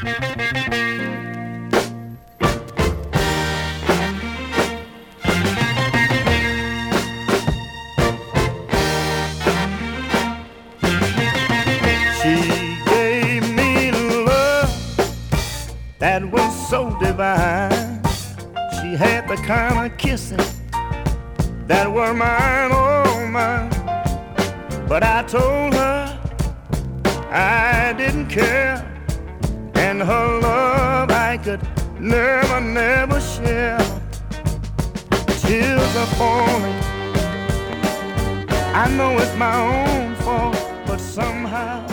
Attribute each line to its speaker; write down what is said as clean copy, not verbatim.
Speaker 1: That was so divine. She had the kind of kissing that were mine, oh mine. But I told her I didn't care, and her love I could never, never share. Tears are falling, I know it's my own fault, but somehow